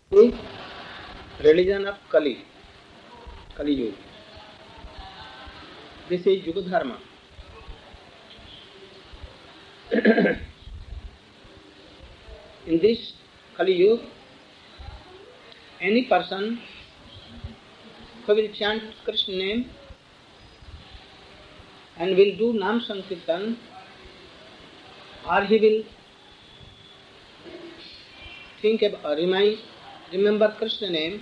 The religion of Kali Yuga. This is Yuga Dharma. In this Kali Yuga, any person who will chant Krishna name and will do Nam Sankirtan, or he will think about, remember Krishna name,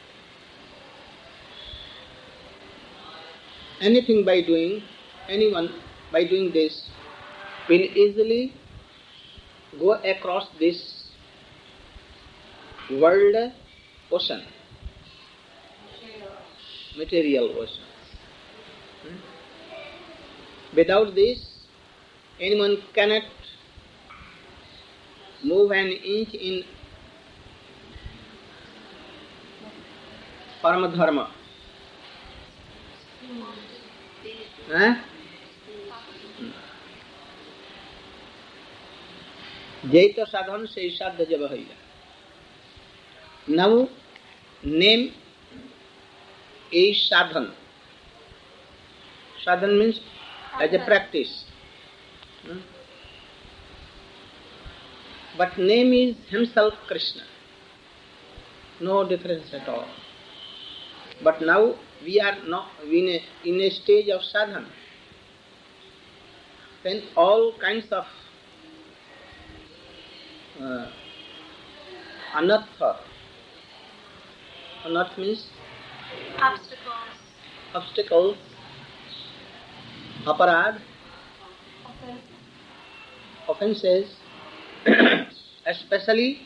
anyone by doing this will easily go across this world ocean, material ocean. Without this, anyone cannot move an inch in Paramadharma. Jaita sadhan se sadha jabahaya. Now, name is sadhan. Sadhan means as a practice. But name is himself Krishna. No difference at all. But now we are not in a stage of sadhana, when all kinds of anartha means obstacles, aparad, offenses, especially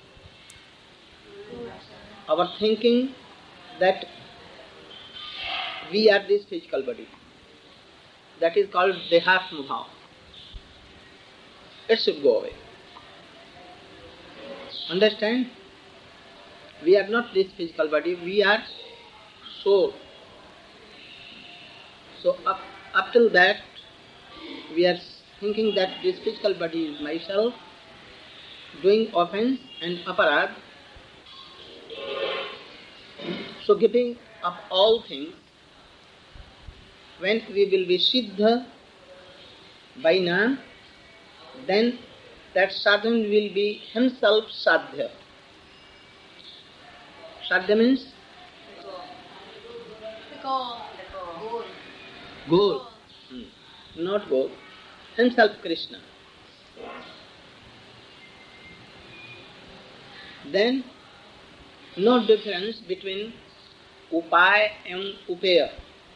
our thinking that we are this physical body. That is called Dehatma Bhav. It should go away. Understand? We are not this physical body, we are soul. So up till that, we are thinking that this physical body is myself, doing offense and aparad. So giving up all things, when we will be Siddha by Nam, then that sadhan will be himself Sadhya. Sadhya means? Goal. Not goal. Himself Krishna. Then no difference between Upaya and Upaya.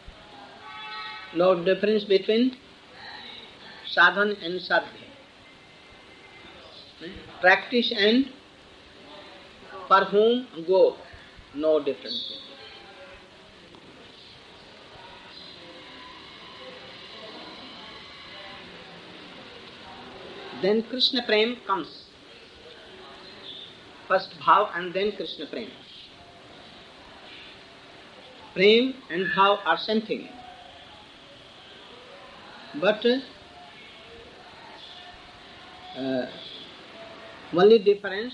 No difference between sadhan and sadhya. Practice and for whom go. No difference. Then Krishna Prem comes. First Bhav and then Krishna Prem. Prem and Bhav are same thing. But only difference,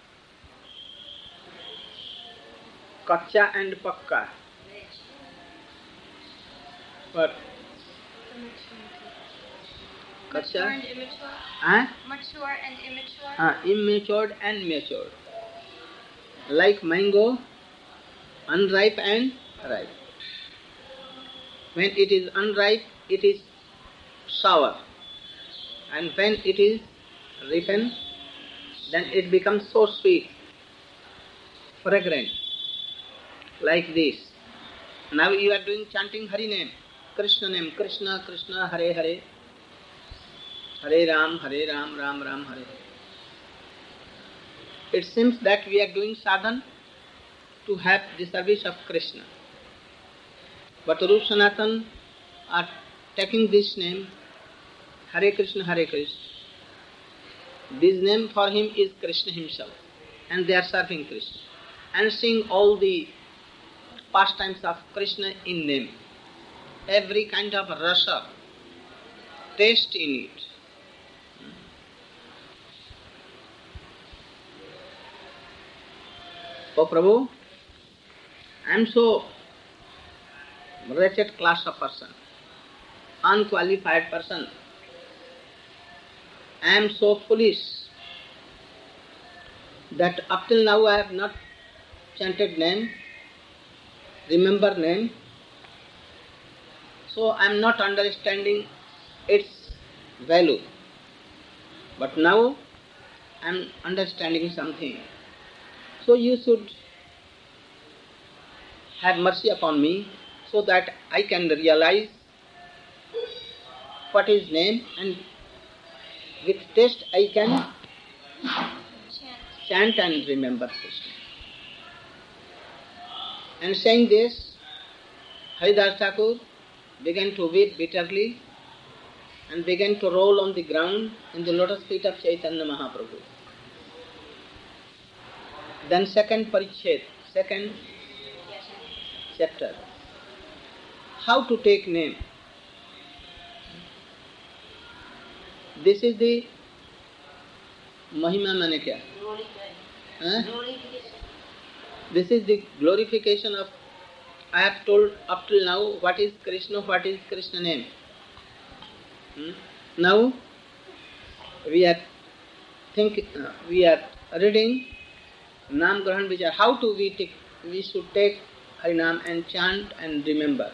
Kacha and Pakka. What? Mature and immature. Mature and immature. Immature and mature. Like mango, unripe and ripe. When it is unripe, it is sour. And when it is ripened, then it becomes so sweet, fragrant, like this. Now you are doing chanting Hari name, Krishna, Krishna, Hare Hare, Hare Ram, Ram Ram, Hare. It seems that we are doing sadhan to have the service of Krishna. But Rup Sanatan are taking this name, Hare Krishna, Hare Krishna. This name for him is Krishna himself, and they are serving Krishna and sing all the pastimes of Krishna in name. Every kind of rasa, taste in it. Oh Prabhu, I am so wretched class of person, unqualified person. I am so foolish that up till now I have not chanted name, remember name, so I am not understanding its value. But now I am understanding something. So you should have mercy upon me so that I can realize what is name, and with taste I can chant and remember Krishna. And saying this, Haridas Thakur began to weep bitterly and began to roll on the ground in the lotus feet of Chaitanya Mahaprabhu. Then second parichet, second chapter, how to take name. This is the Mahima mane kya? This is the glorification of, I have told up till now what is Krishna name. Now we are reading Nam Grahan Vichar. How do we should take Harinam and chant and remember.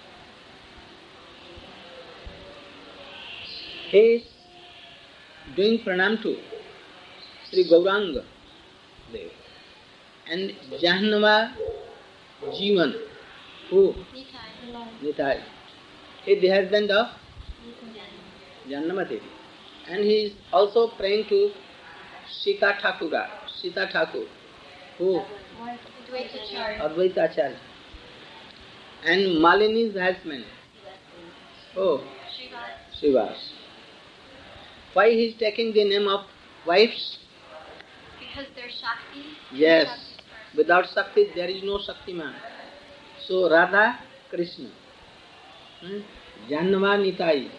He is doing pranam to Sri Gauranga Dev and Jahnava Jeevan, who? Nitai. He is the husband of Jahnava Devi. And he is also praying to Sita Thakur, who? Advaita Acharya. And Malini's husband. Oh, Srivas. Why he is taking the name of wives? Because they're Shakti. Yes. Without Shakti, there is no Shaktiman. So, Radha, Krishna. Jahnava Nitai.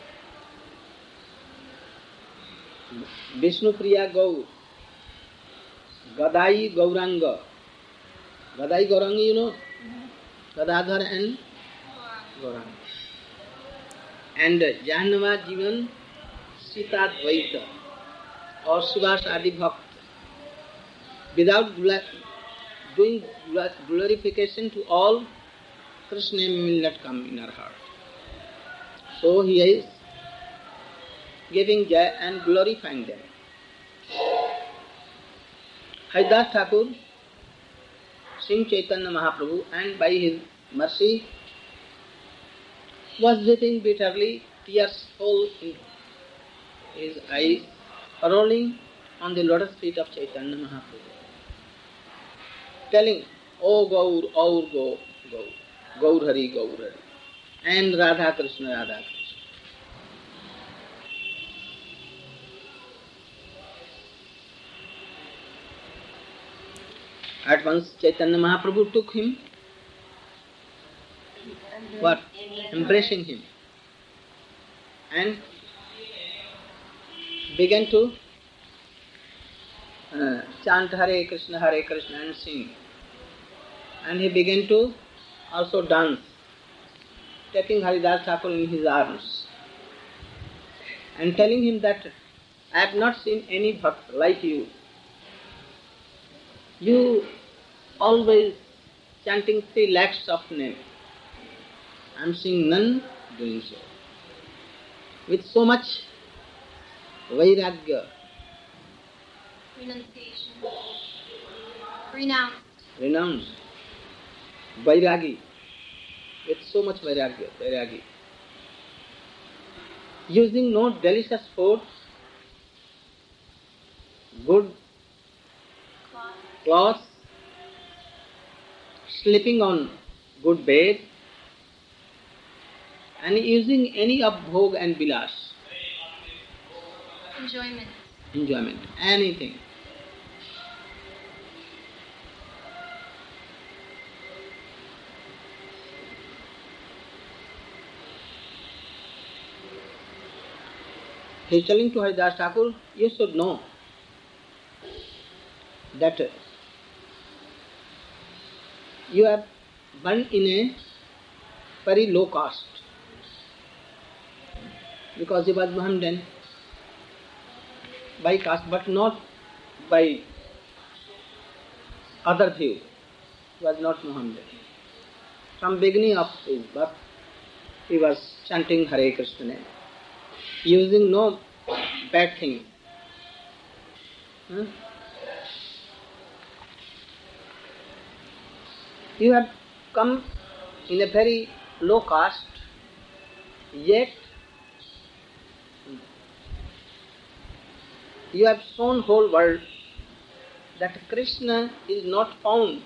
Vishnu Priya Gaur. Gadai Gauranga. Gadai Gauranga, you know? Gadadhar and Gauranga. And Jahnava Jeevan Sita Dvaita or Suvas Adi Bhakta. Without doing glorification to all, Krishna will not come in our heart. So he is giving joy and glorifying them. Haridas Thakur, Sri Chaitanya Mahaprabhu, and by his mercy was weeping bitterly, tears fall in his eyes, rolling on the lotus feet of Chaitanya Mahaprabhu, telling, "O Gaur, Gaur, Gaur Hari, and Radha Krishna. At once Chaitanya Mahaprabhu took him, embracing him, and began to chant Hare Krishna and sing. And he began to also dance, taking Haridas Thakur in his arms and telling him that I have not seen any bhakt like you. You always chanting 3 lakhs of name. I am seeing none doing so. With so much vairagya. Renunciation. Renounced. Vairagi. With so much vairagi. Using no delicious food, good clothes, sleeping on good bed, and using any of bhog and bilas. Enjoyment, anything. He is telling to Haridas Thakur, you should know that You are born in a very low caste, because he was Mohammedan by caste, but not by other view. He was not Mohammedan. From beginning of his birth, he was chanting Hare Krishna, using no bad thing. You have come in a very low caste, yet you have shown whole world that Krishna is not found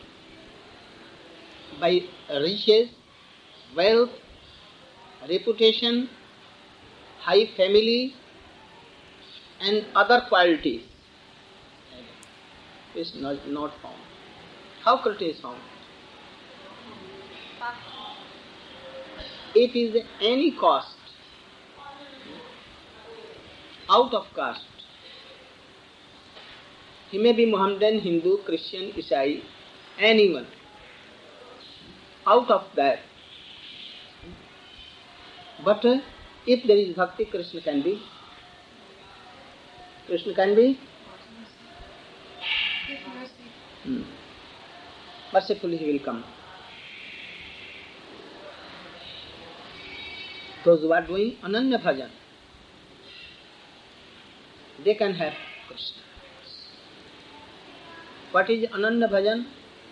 by riches, wealth, reputation, high family, and other qualities. It is not found. How Krishna is found? It is any caste, out of caste. He may be Mohammedan, Hindu, Christian, Isai, anyone. Out of that. But if there is bhakti, Krishna can be. Krishna can be mercifully he will come. Those who are doing Ananya Bhajan, they can have Krishna. What is Ananya Bhajan?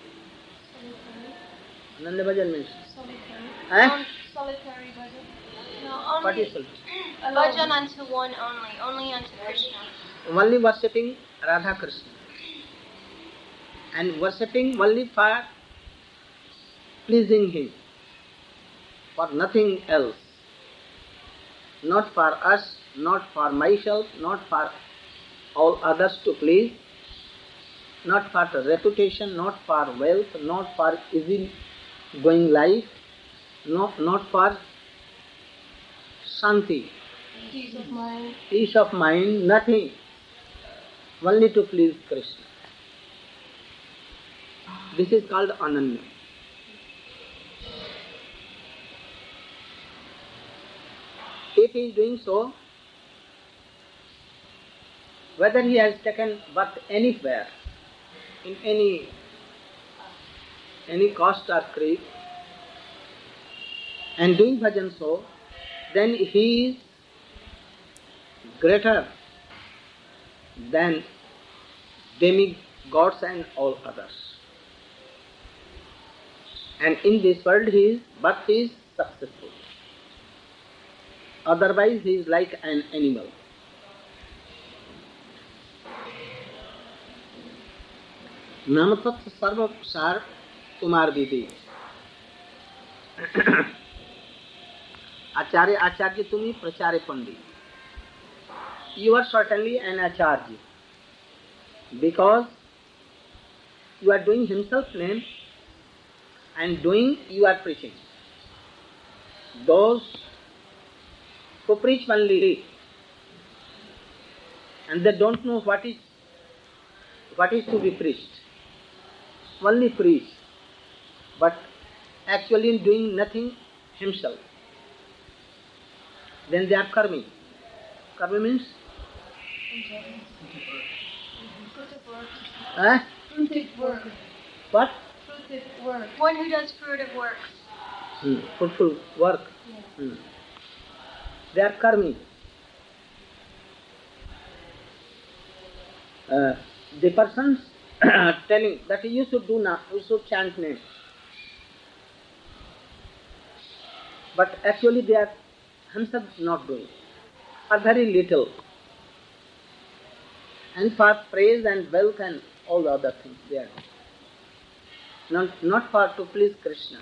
Ananya Bhajan means? Solitary. Solitary bhajan. No, only. What is solitary? Bhajan unto one only unto Krishna. Only worshipping Radha Krishna. And worshipping only for pleasing him, for nothing else. Not for us, not for myself, not for all others to please, not for the reputation, not for wealth, not for easy going life, not for shanti, peace of mind, nothing, only to please Krishna. This is called Ananya. If he is doing so, whether he has taken birth anywhere, in any caste or creed, and doing bhajan so, then he is greater than demigods and all others. And in this world his birth is successful. Otherwise he is like an animal. नाम तत्व सर्व सार कुमार दीदी आचार्य आचार्य तुम्ही प्रचार्य पंडित. You are certainly an acharya because you are doing himself name and doing you are preaching. Those who preach only and they don't know what is to be preached. Only preach, but actually doing nothing himself. Then they are karmi. Karmi means? Fruitive work. What? Fruitive work. One who does fruitive works. Fruitful work. Yes. They are karmi. The persons telling that you should do now, you should chant name. But actually they are themselves not doing, or very little. And for praise and wealth and all the other things they are doing. Not for to please Krishna.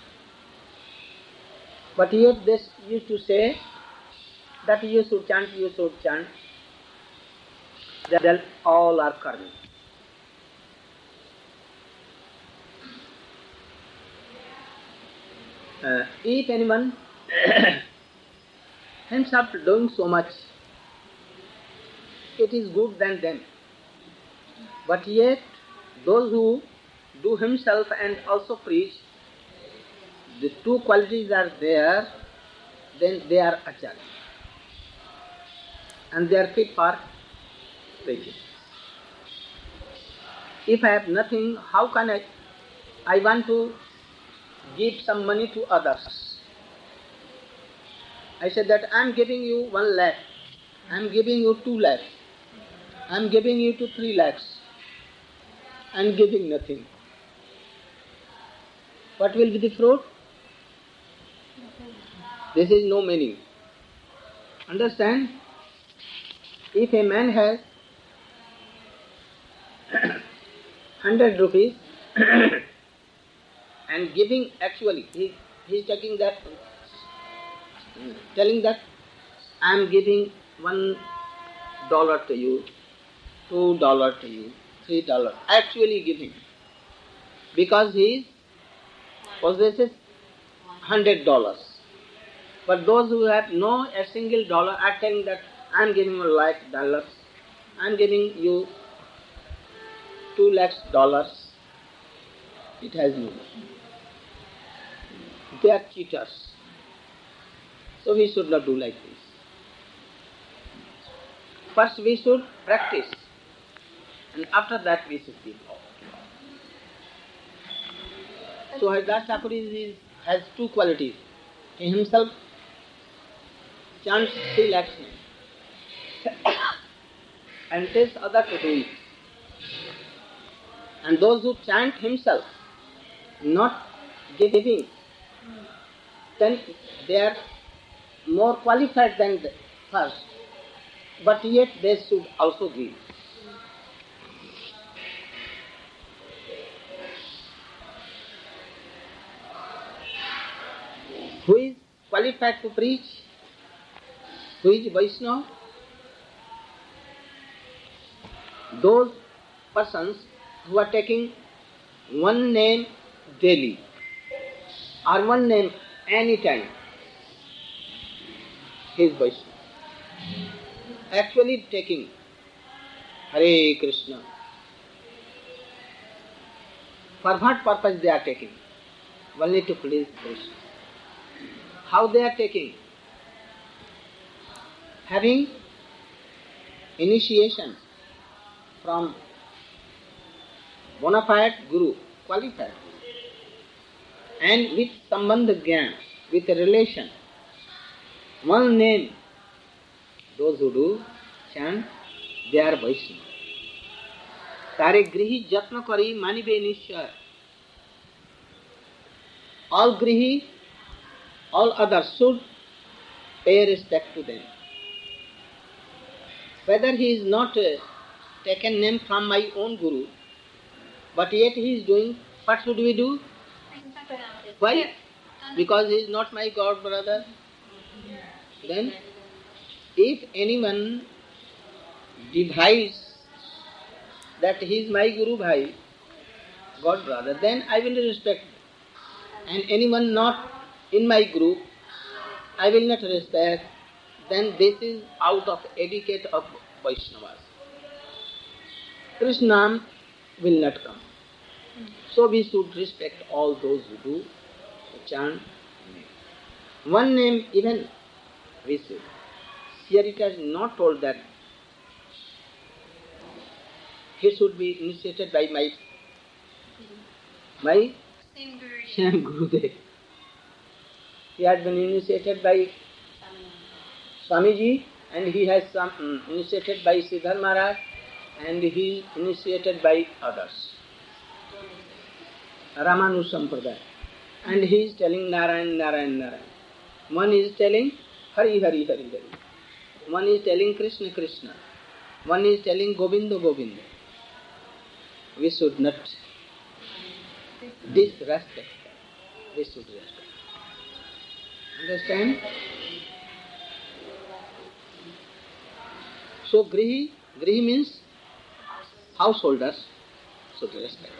But yet they used to say that you should chant, that all are karmi. If anyone himself doing so much, it is good than them. But yet, those who do himself and also preach, the two qualities are there, then they are acharya. And they are fit for preaching. If I have nothing, how can I want to give some money to others. I said that I am giving you 1 lakh, I am giving you 2 lakhs, I am giving you to 3 lakhs, I am giving nothing. What will be the fruit? This is no meaning. Understand? If a man has 100 rupees and giving, actually he is taking that, telling that I am giving $1 to you, $2 to you, $3, actually giving, because he possesses $100. But those who have no a single dollar are telling that I am giving you $1 lakh, I am giving you $2 lakhs. It has no. They are cheaters. So we should not do like this. First we should practice, and after that we should give. So Haridas Thakur has two qualities. He himself chants 3 lakhs and tells others to do it. And those who chant himself, not giving, then they are more qualified than the first, but yet they should also give. Who is qualified to preach? Who is Vaishnava? Those persons who are taking one name daily or one name any time. He is Vaishnava. Actually taking Hare Krishna. For what purpose they are taking? Only to please Krishna. How they are taking? Having initiation from bona fide Guru, qualified Guru, and with Sambandha Gyan, with a relation, one name, those who do chant, they are Vaishnava. Tare grihi jatna kari manibe nishya. All grihi, all others should pay respect to them. Whether he is not taken name from my own Guru, but yet he is doing, what should we do? Why? Because he is not my God brother. Then, if anyone divides that he is my Guru Bhai, God brother, then I will respect. And anyone not in my group, I will not respect. Then this is out of etiquette of Vaishnavas. Krishna will not come. So we should respect all those who do chant. One name even we should. Here it has not told that he should be initiated by same Gurudev. He has been initiated by Swamiji, and he has initiated by Siddhar Maharaj, and he is initiated by others. Ramanu Sampradaya. And he is telling Narayan, Narayan, Narayan. One is telling Hari, Hari, Hari, Hari. One is telling Krishna, Krishna. One is telling Govinda, Govinda. We should not disrespect. We should respect. Understand? So Grihi means householders should respect.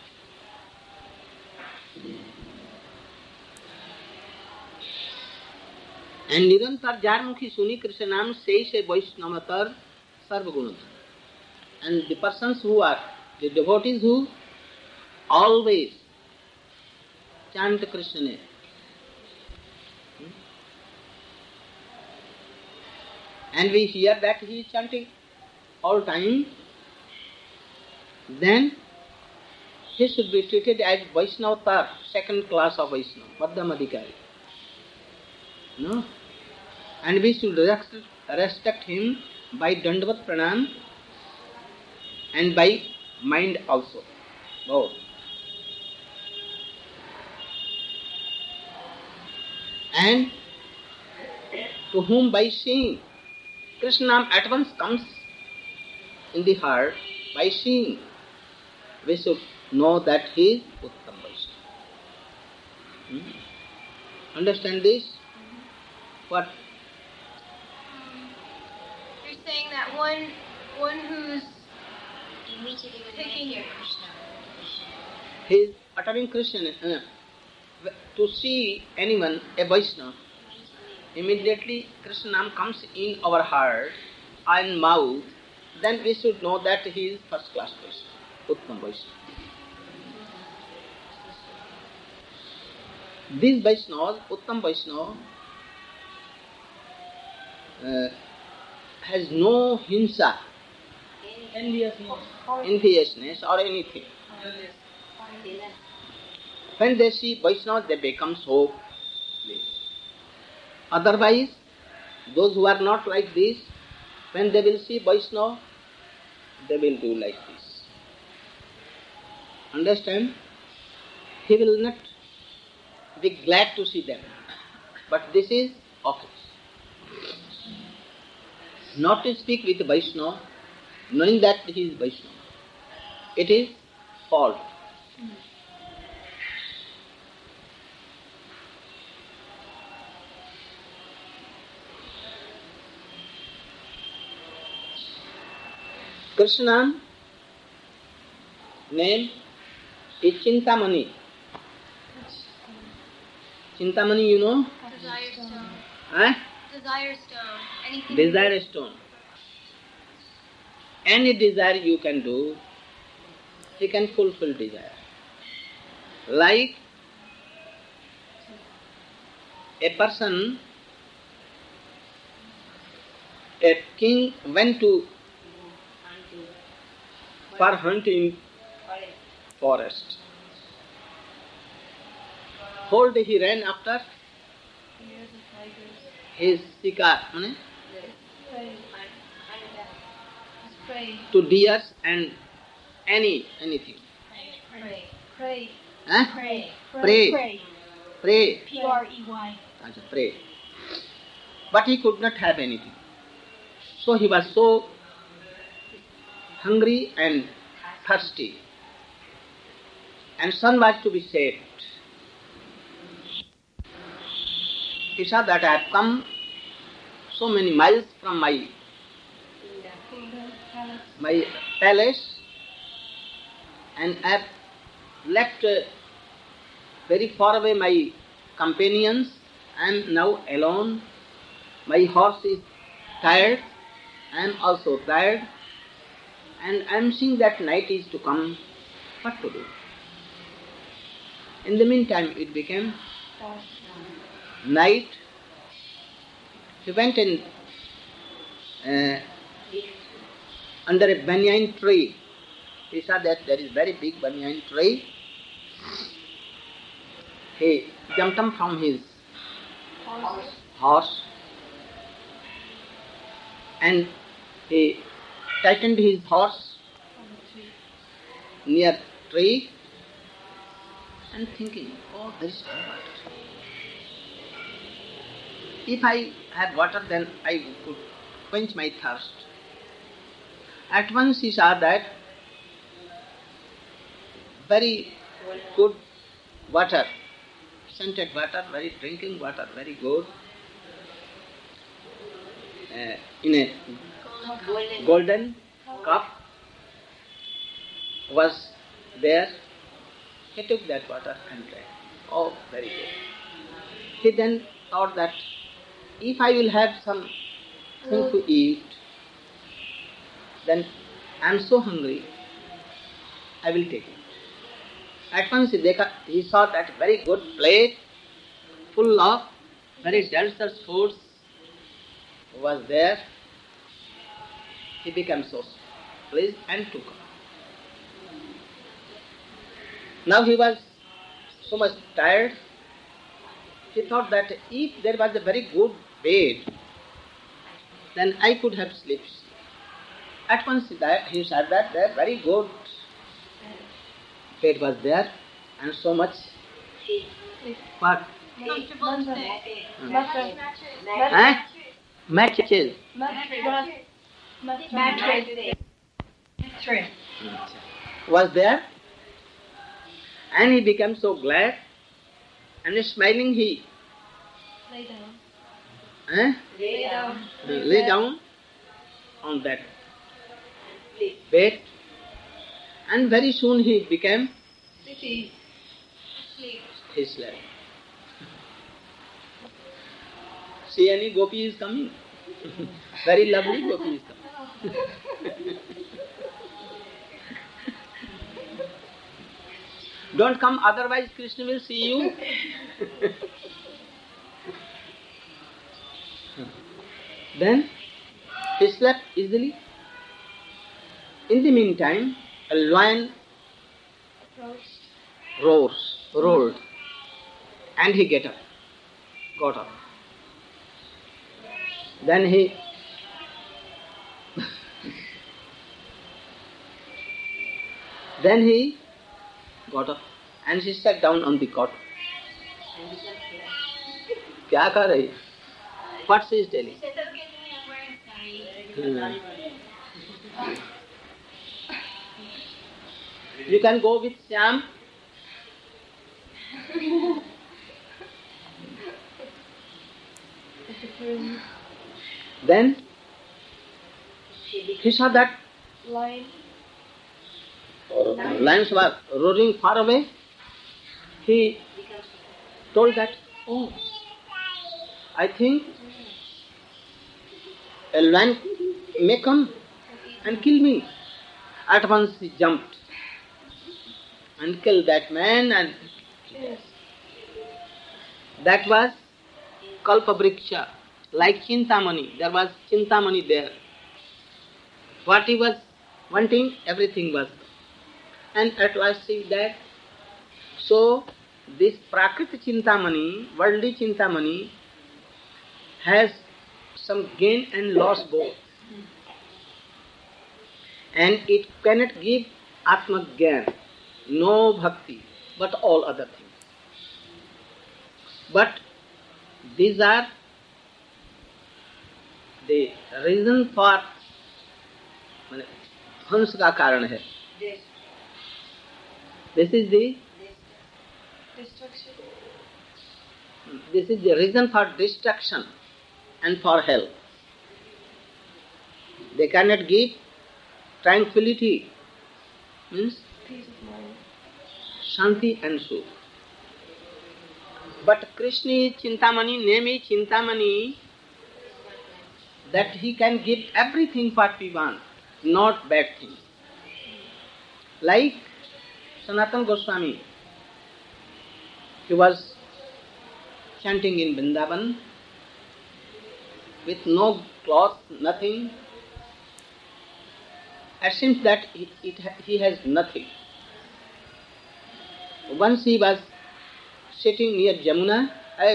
And Nirantar Jarmukhi Suni Krishna Nam Sei Vaishnavatar Sarvagunatar. And the persons who are, the devotees who always chant Krishna name, and we hear that he is chanting all time, then he should be treated as Vaishnava, second class of Vaishnava, Madhyamadikari. No? And we should respect him by Dandavat Pranam and by mind also. Both. And to whom by seeing Krishna at once comes in the heart, by seeing we should know that he is Uttam Vaishnava. Understand this? What? You're saying that one who's taking Krishna. He is uttering Krishna. To see anyone, a Vaishnava, immediately Krishna Nam comes in our heart and mouth, then we should know that he is first class Vaishnava, Uttam Vaishnava. These Vaishnavas, Uttam Vaishnava, has no hinsa, enviousness or anything. When they see Vaishnava, they become so pleased. Otherwise, those who are not like this, when they will see Vaishnava, they will do like this. Understand? He will not be glad to see them. But this is office. Not to speak with Vaishnava, knowing that he is Vaishnava. It is fault. Krishna name is Chintamani. Chintamani, you know? Desire stone. Huh? Desire stone. Anything. Desire stone. Any desire you can do, he can fulfill desire. Like a person, a king went to for hunt in forest. Hold he ran after his shikar, to deers and anything. Pray. Huh? Pray. Pray. Pray. P-R-E-Y. Pray. But he could not have anything. So he was so hungry and thirsty. And sun was to be set. He saw that I have come so many miles from my palace, and I have left very far away my companions. I am now alone. My horse is tired. I am also tired. And I am seeing that night is to come. What to do? In the meantime, it became night. He went in under a banyan tree. He saw that there is very big banyan tree. He jumped up from his horse and he tightened his horse near tree and thinking, oh, there is no water. If I had water, then I could quench my thirst. At once he saw that very good water, scented water, very drinking water, very good, in a golden cup was there. He took that water and drank. Oh, very good. He then thought that if I will have something to eat, then I am so hungry, I will take it. At once he saw that very good plate full of very delicious foods was there. he became so pleased and took her. Now he was so much tired. He thought that if there was a very good bed, then I could have slept. At once he said that there very good bed was there and so much what? Comfortable to Mattress. Eh? Matches. Mattress. Was there, and he became so glad, and smiling he Lay down. lay down. lay down on that bed, and very soon he became Sleepy. Sleep. his slave. See, any gopi is coming. Very lovely gopi is coming. Don't come, otherwise Krishna will see you. Then he slept easily. In the meantime, a lion roared, and he got up. Then he got up and he sat down on the cot. क्या कर रही? What she is telling? You can go with Syam. Then he saw that lions were roaring far away. He told that, oh, I think a lion may come and kill me. At once he jumped and killed that man, and that was Kalpavriksha, like Chintamani. There was Chintamani there. What he was wanting, everything was. And at last he died. So this Prakriti Chintamani, worldly Chintamani, has some gain and loss both. And it cannot give Atma Gyan, no bhakti, but all other things. But these are the reason for ध्वंस का कारण है. This is the reason for destruction and for hell. They cannot give tranquility, means Peace of mind. shanti and sukh. But Krishna is Chintamani, name is Chintamani, that he can give everything what we want, not bad things. Like Sanatana Goswami, he was chanting in Vrindavan with no cloth, nothing. It seems that he has nothing. Once he was sitting near Jamuna,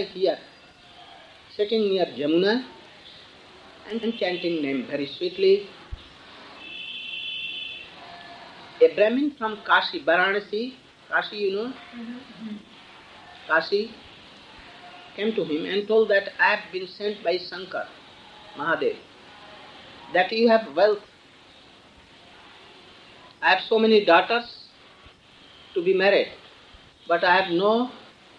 sitting near Jamuna and chanting name very sweetly. A Brahmin from Kashi, Varanasi, Kashi, you know, Kashi, came to him and told that I have been sent by Shankar, Mahadev, that you have wealth. I have so many daughters to be married, but I have no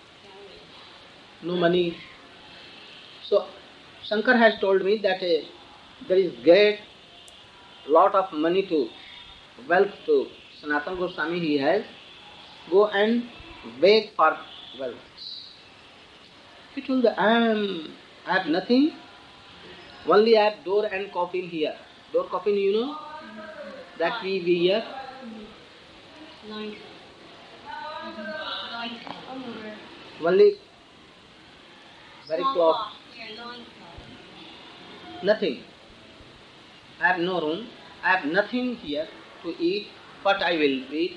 money. So Shankar has told me that there is great lot of money wealth to Sanatana Goswami he has. Go and beg for wealth. He told that I have nothing. Only I have door and coffin here. Door coffin, you know, that we wear. Only very cloth. Nothing. I have no room. I have nothing here to eat, what I will eat.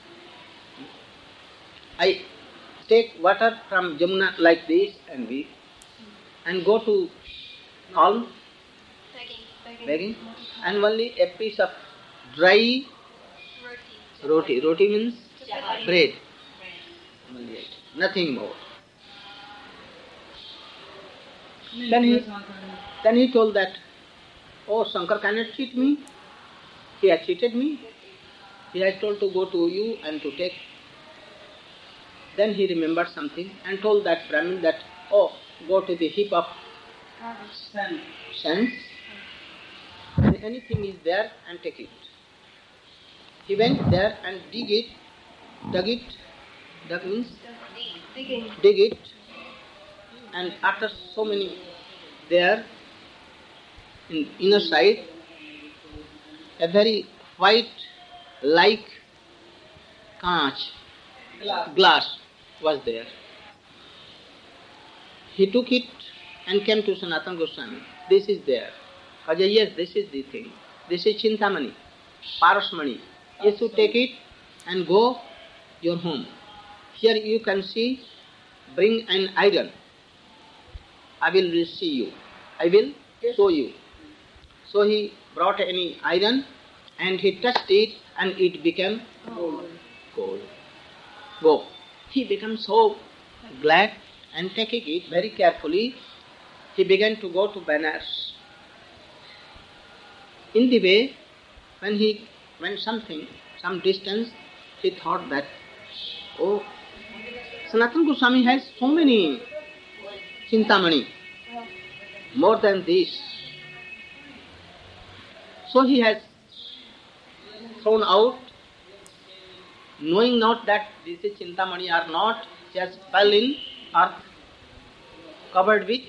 I take water from Jamuna like this and we and go to hall begging, and only a piece of dry roti. Roti means bread. Only it, nothing more. Then he told that, oh, Shankar cannot cheat me. He has cheated me. He has told to go to you and to take. Then he remembered something and told that Brahmin that, oh, go to the heap of sands and anything is there and take it. He went there and dug means dig it, and after so many there in inner side, a very white like glass was there. He took it and came to Sanatana Goswami. This is there. Ajay, yes, this is the thing. This is Chintamani, Parasmani. You should take it and go your home. Here you can see, bring an iron. I will see you. I will show you. So he brought any iron and he touched it and it became gold. Go. He became so glad and taking it very carefully, he began to go to Banaras. In the way, when he went some distance, he thought that, oh, Sanatana Goswami has so many Chintamani, more than this. So he has thrown out, knowing not that this is Chintamani or not, he has fell in earth, covered with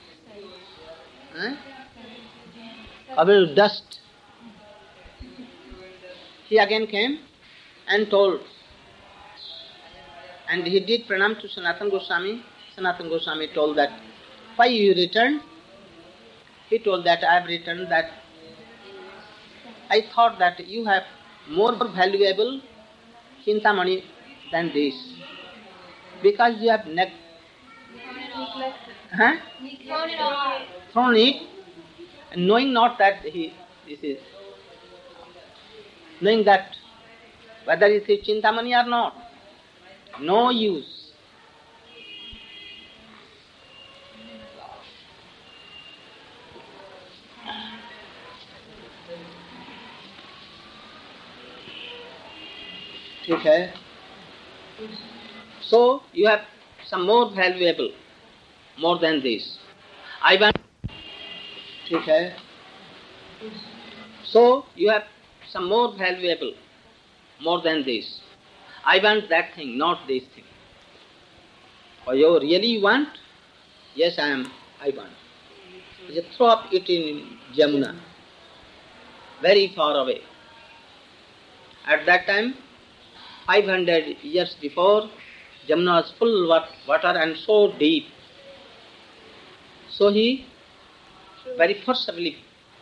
dust. He again came and told, and he did pranam to Sanatana Goswami. Sanatana Goswami told that, why you returned? He told that I have returned that I thought that you have more valuable Chintamani than this, because you have thrown it, knowing not that knowing that whether it is Chintamani or not, no use. Okay. So you have some more valuable, more than this. I want. Okay. So you have some more valuable, more than this. I want that thing, not this thing. Or you really want? Yes, I want. You throw up it in Jamuna, very far away. At that time, 500 years before, Jamuna was full of water and so deep. So he very forcibly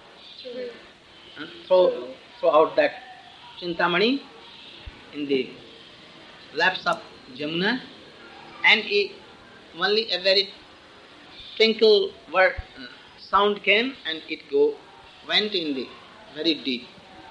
throw out that Chintamani in the laps of Jamuna, and only a very twinkle sound came and it went in the very deep.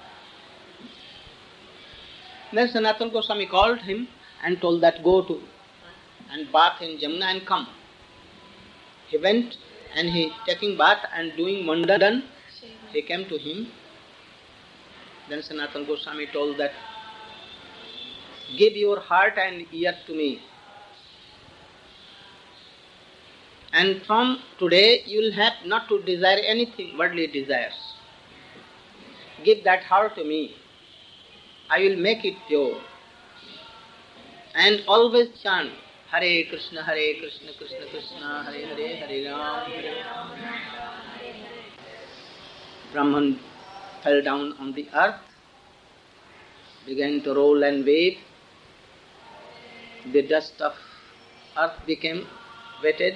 Then Sanatana Goswami called him and told that go to and bath in Jamuna and come. He went and he taking bath and doing Mandadan. He came to him. Then Sanatana Goswami told that, give your heart and ear to me. And from today you will have not to desire anything, worldly desires. Give that heart to me. I will make it pure. And always chant Hare Krishna, Krishna Krishna, Hare Hare, Hare Ram, Hare Ram. Brahman fell down on the earth, began to roll and wave. The dust of earth became wetted,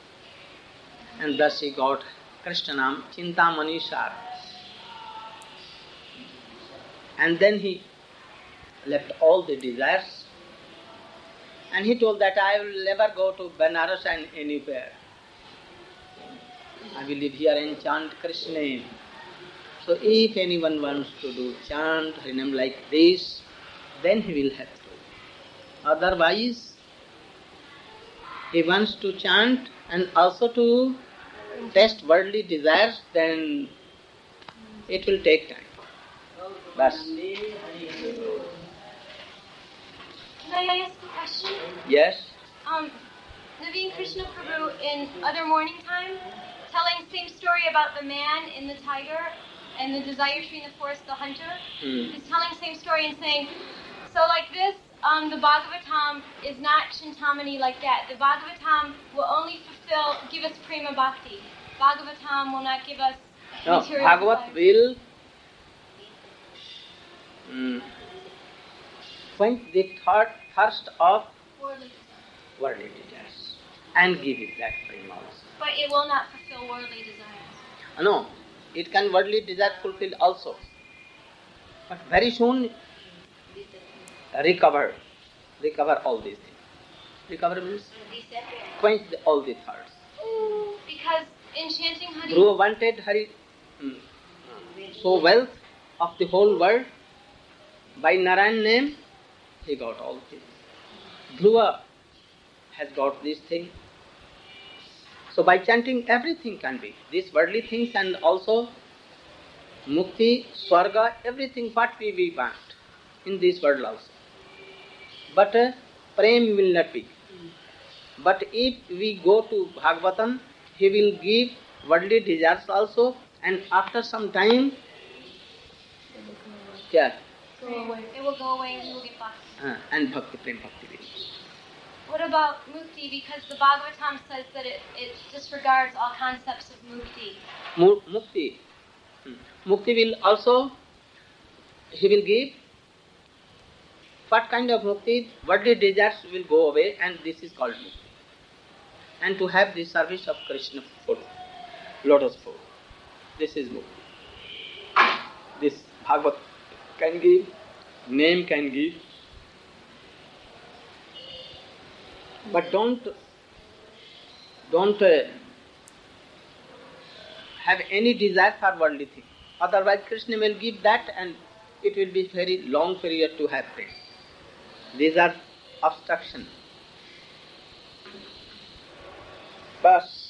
and thus he got Krishna Nam, Chintamani Sar. And then he left all the desires, and he told that I will never go to Benares and anywhere. I will live here and chant Krishna name. So if anyone wants to do chant, Harinam like this, then he will have to. Otherwise, he wants to chant and also to test worldly desires, then it will take time. Bas. Can I ask a question? Yes? Naveen Krishna Prabhu in Other Morning Time, telling same story about the man in the tiger and the desire tree in the forest, the hunter. He's telling the same story and saying, so like this, the Bhagavatam is not Chintamani like that. The Bhagavatam will only give us prema bhakti. Bhagavatam will not give us No, material Bhagavat desires. will quench the thirst of Worldly. worldly desires and give it that prema also. But it will not fulfill worldly desires. No, it can worldly desire fulfill also. But very soon recover all these things. Recover means quench all the thirsts. Because in chanting Hari, Dhruva wanted Hari so wealth of the whole world. By Narayan name, he got all things. Dhruva has got these things. So by chanting, everything can be. These worldly things and also mukti, swarga, everything what we want in this world also. But prem will not be. But if we go to Bhagavatam, he will give worldly desires also, and after some time, yeah, it will go away and we will get bhakti. and bhakti, prem bhakti will. What about mukti? Because the Bhagavatam says that it disregards all concepts of mukti. Mukti. Mukti will also, he will give. What kind of mukti? Worldly desires will go away, and this is called mukti. And to have the service of Krishna foot, lotus foot. This is mukti. This Bhagavat can give, name can give. But don't have any desire for worldly thing. Otherwise Krishna will give that and it will be very long period to have pain. These are obstruction. Bas.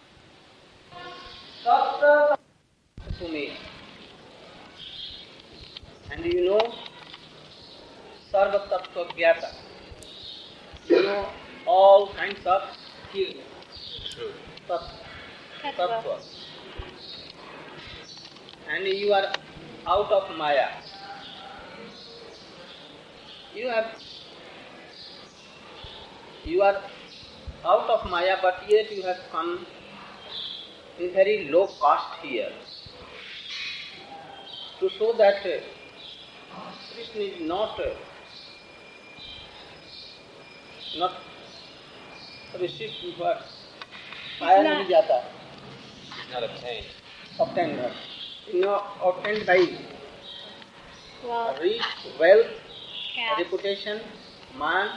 To me. And you know, Sarva Tattva Gyata. You know all kinds of tattva. And you are out of Maya. You are out of Maya, but yet you have come in very low cost here to show that Krishna is not received what पाया नहीं जाता. It's not obtained. Obtained. Obtained by Well, rich, wealth, caste. reputation, man,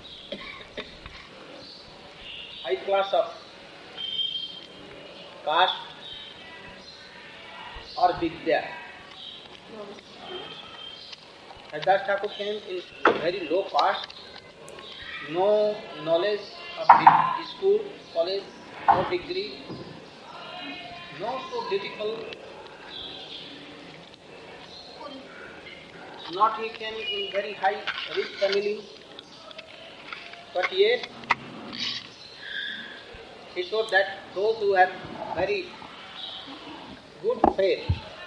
high class of caste or vidya. Haridasa Thakur came in very low caste, no knowledge of big school, college, no degree, no so beautiful. Not he came in very high rich family, but yet he showed that those who have very good faith,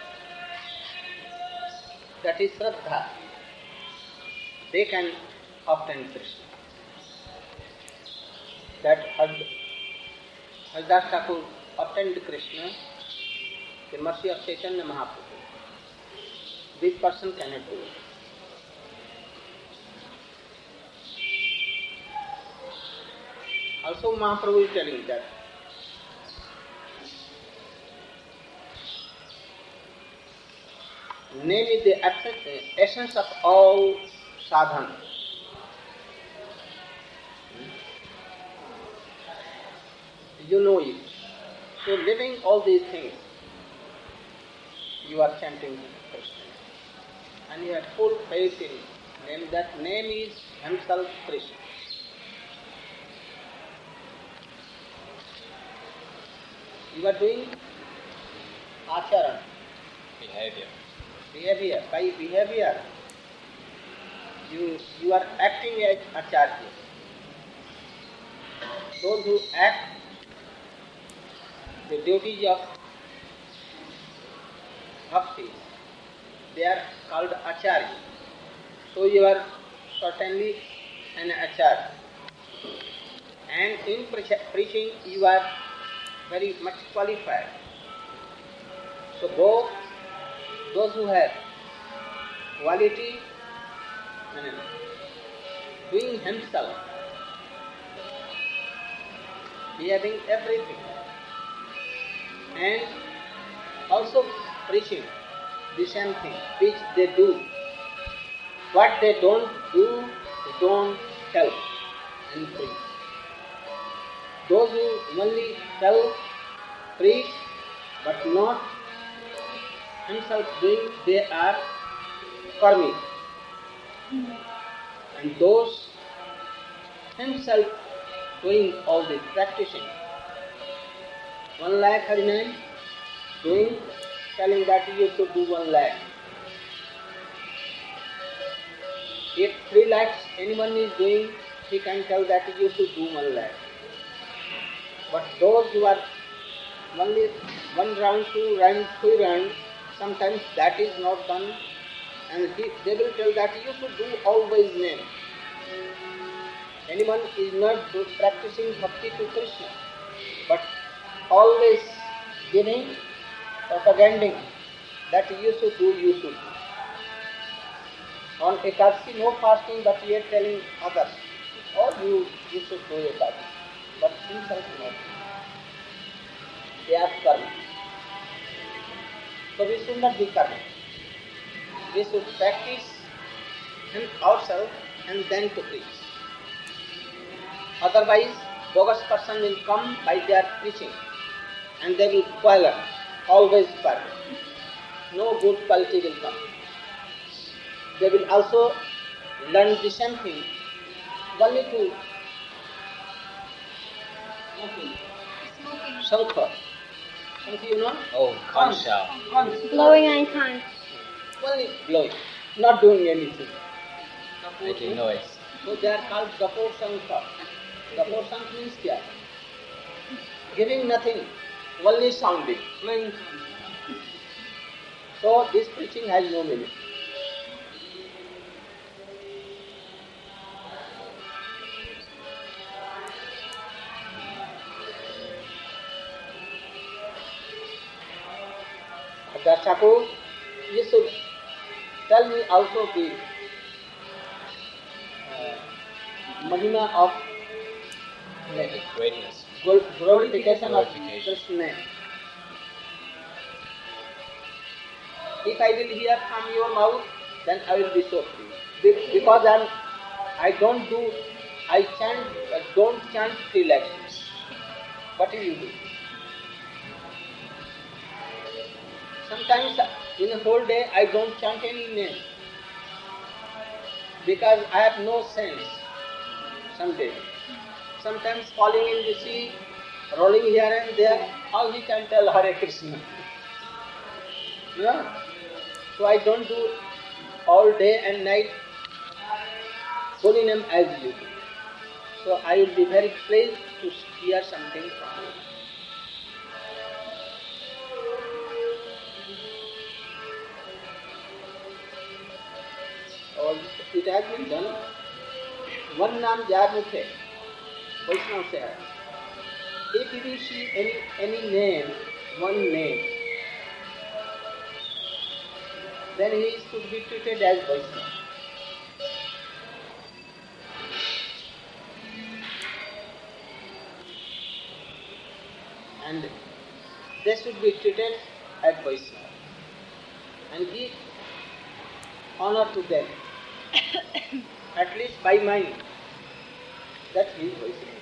that is Shraddha, they can obtain Krishna. That Haridasa Thakur obtained Krishna, the mercy of Chaitanya Mahaprabhu. This person cannot do it. Also Mahaprabhu is telling that name is the essence of all sadhana. You know it. So living all these things, you are chanting Krishna. And you have full faith in name. That name is himself Krishna. You are doing acharan. Behavior. By behavior, you are acting as acharya. Those who act the duties of bhakti, they are called acharya. So you are certainly an acharya. And in preaching, you are very much qualified. So both those who have quality, doing himself, behaving everything, and also preaching the same thing which they do. What they don't do, they don't tell and preach. Those who only tell, preach, but not himself doing, they are karmi. And those himself doing all this, practicing. 1 lakh Harinam, doing, telling that you should do 1 lakh. If 3 lakhs anyone is doing, he can tell that you should do 1 lakh. But those who are only 1 round, 2 round, 3 round, sometimes that is not done, and they will tell that you should do always name. Anyone is not practicing bhakti to Krishna, but always giving, propaganding that you should do. On Ekadasi, no fasting, but yet telling others, or you should do Ekadasi. But himself not. They are karma. So we should not be karma. We should practice ourselves and then to preach. Otherwise, bogus person will come by their preaching and they will spoil, always spoil. No good quality will come. They will also learn the same thing, only to Shankha. Shankha, you know? Oh, conch shell. Blowing on conch. Only blowing, not doing anything. Making noise. So they are called Gapur Shankha. Gapur Shankha means kya? Giving nothing, only sounding. So this preaching has no meaning. Thakur, you should tell me also the mahima of The greatness. glorification of Krishna's name. If I will hear from your mouth, then I will be so free. Because I don't chant 3 lakhs. What do you do? Sometimes in a whole day I don't chant any name because I have no sense. Sometimes falling in the sea, rolling here and there, how he can tell Hare Krishna? Yeah? So I don't do all day and night holy name as you do. So I will be very pleased to hear something from you. It has been done. One naam jar mukhe, Vaishnava se hai. If we see any name, one name, then he should be treated as Vaishnava. And they should be treated as Vaishnava. And honor to them, at least by mind. That's his Vaishnava.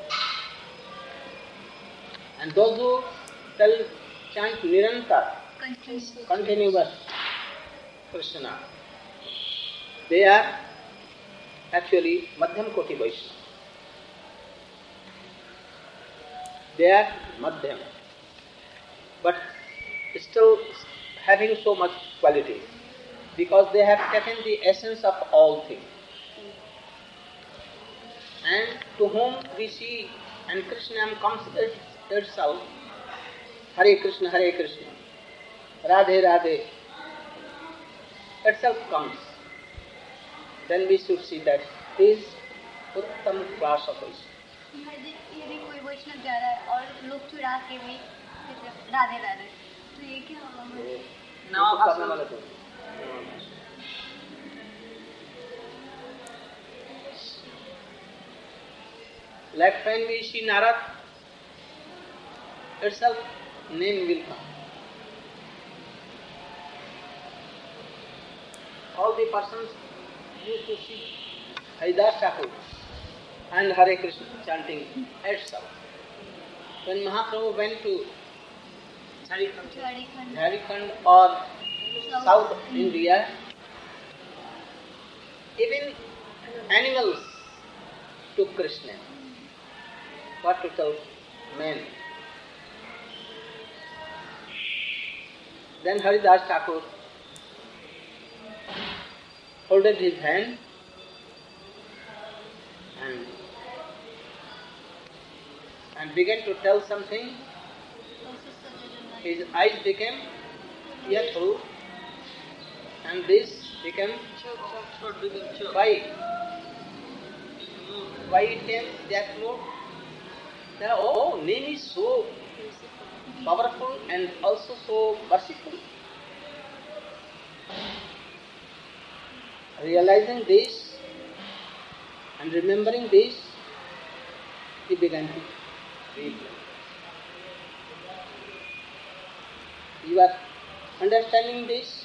And those who chant Nirantar, continuous Krishna, they are actually Madhyam Koti Vaishnava. They are Madhyam, but still having so much quality, because they have taken the essence of all things. And to whom we see, and Krishna comes itself, Hare Krishna, Radhe Radhe, itself comes. Then we should see that this Uttam class of Vaishnava. यदि कोई वैष्णव जा रहा है और लोग चुरा के वही राधे राधे, तो ये क्या होगा? Like when we see Narad, itself name will come. All the persons used to see Haridas Thakur and Hare Krishna chanting itself. When Mahaprabhu went to Jharkhand or South India, even animals took Krishna. What to tell men? Then Haridas Thakur folded his hand and began to tell something. His eyes became tearful, and this became why it came that mood? Name is so powerful and also so merciful. Realizing this and remembering this, he began to read. You are understanding this?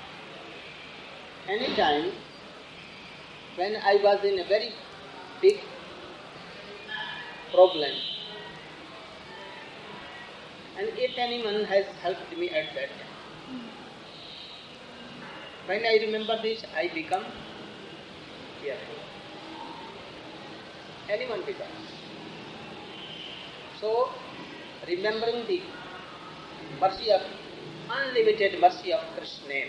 Any time when I was in a very big problem, and if anyone has helped me at that time, when I remember this, I become fearful. Anyone becomes. So, remembering the mercy of, unlimited mercy of Krishna,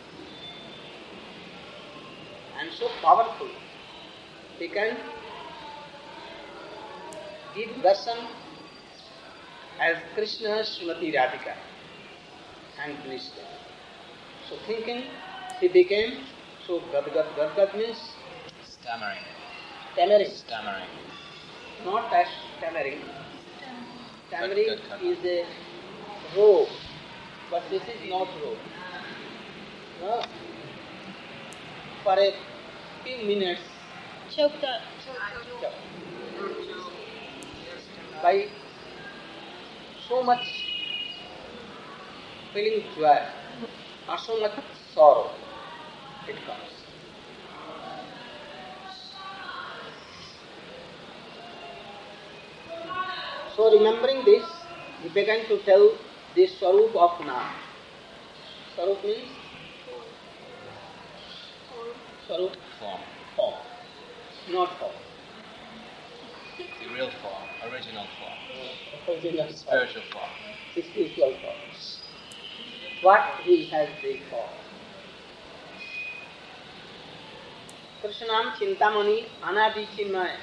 and so powerful, he can give darshan as Krishna Srimati Radhika and finish them. So thinking, he became so gadgad. Gadgad means Stammering. Stammering. Not as stammering. Stammering is a row, but this is not row. No. For a few minutes, Choked up. by so much feeling joy or so much sorrow, it comes. So remembering this, he began to tell the Swarup of Nam. Swarup means? Swarup? Form. Not form. The real form, original form, Original spiritual form. Spiritual form. What he has the form. Krishnam Chintamani Anadi Chinmaya.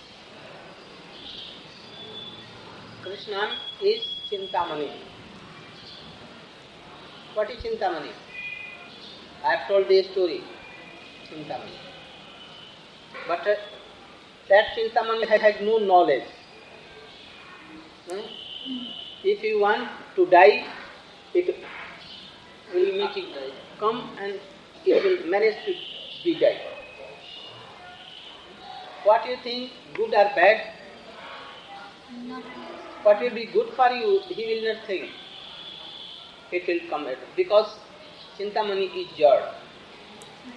Krishnam is Chintamani. What is Chintamani? I have told the story. Chintamani. But that Chintamani has no knowledge. If you want to die, it will make it come and it will manage to be died. What you think, good or bad? What will be good for you, he will not think. It will come at it. Because Chintamani is Jad.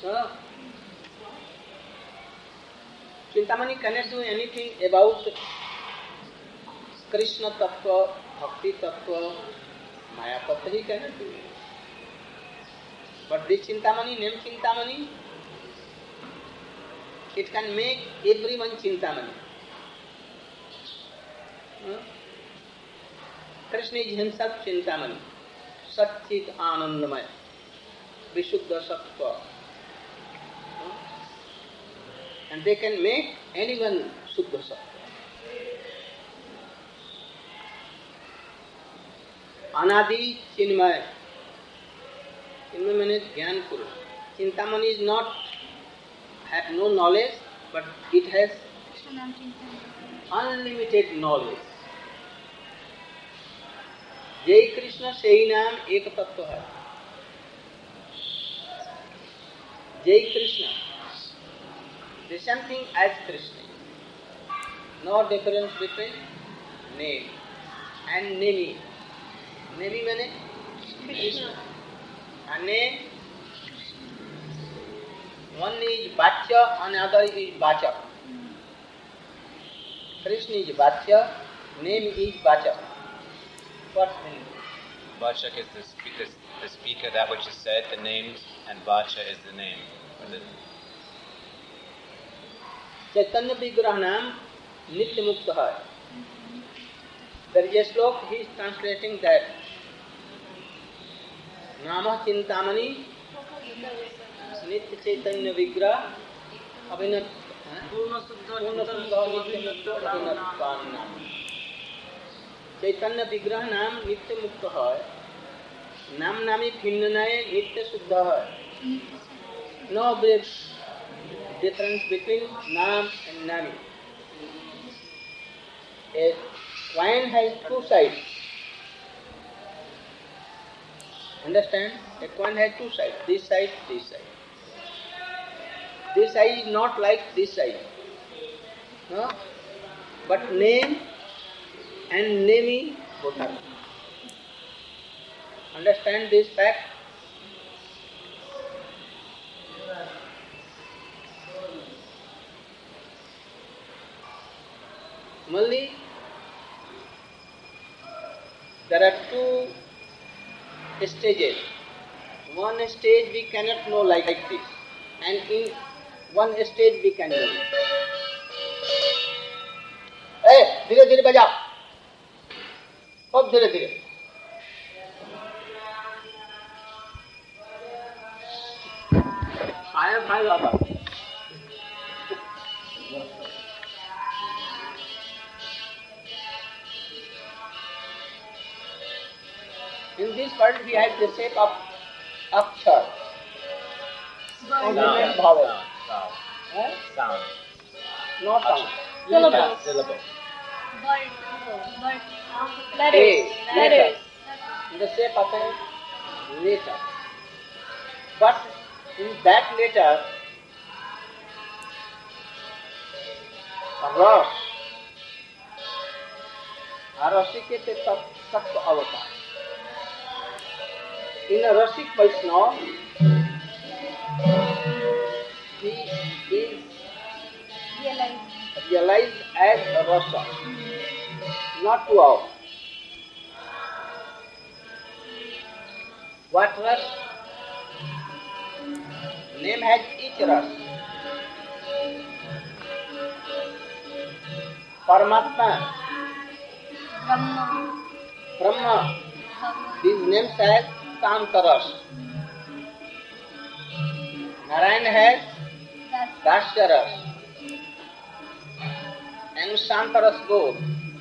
Chintamani cannot do anything about Krishna Tattva, Bhakti Tattva, Maya Tattva, he cannot do it. But this Chintamani, named Chintamani, it can make everyone Chintamani. Krishna is himself Chintamani, Satchit Anandamaya, Vishuddha Sattva. And they can make anyone Suddha Sattva. Anadi Chinmaya. Chinmaya means Jnana Purush. Chintamani is not, have no knowledge, but it has unlimited knowledge. Jai Krishna Sei Naam Ek Tattva hai. Jai Krishna. The same thing as Krishna. No difference between name and Nemi. Nemi means Krishna. And name, one is Bachya and other is Vachak. Krishna is Bachya, name is Vachak. What meaning? Vachak is the speaker, that which is said, the names, and Vacha is the name. Chaitanya Vigraha Naam Nitya Mukta hai. There is a slok, he is translating that. Nama Chintamani Nitya Chaitanya Vigraha Abhinat Purna Suddha Nitya Mukta Chaitanya Vigraha Naam Nitya Mukta hai. Naam Nami Bhinnanaye Nitya Suddha hai. No difference between Naam and Nami. A coin has two sides. Understand? A coin has two sides. This side, this side. This side is not like this side. No? But name and nemi both are. Understand this fact? Only there are two stages. One stage we cannot know like this, and in one stage we can know. Hey, धीरे धीरे बजाओ, खूब धीरे धीरे. I am fine, Baba. In this world we have the shape of akshar. Sound. Vowel. Sound. No sound. Syllable. Letters. In the shape of a letter. But in that letter, Ras, Rasikete Tattva Avatar. In a Rasik Vaishnava, he is realized as a Rasa, not to all. What ras? Name has each ras. Paramatma, Brahma, these names has Santaras. Narayan has Dasyaras. And Santaras both.